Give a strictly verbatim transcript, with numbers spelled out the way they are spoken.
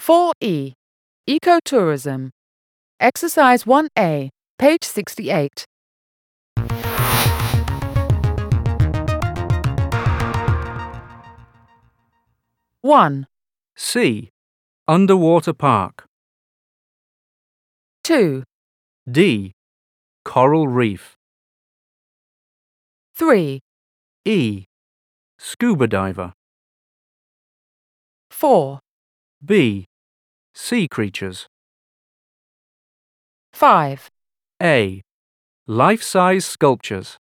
four E. Ecotourism. Exercise one A, page sixty-eight. one. C. Underwater park. two. D. Coral reef. three. E. Scuba diver. four. B. Sea creatures. five. A. Life-size sculptures.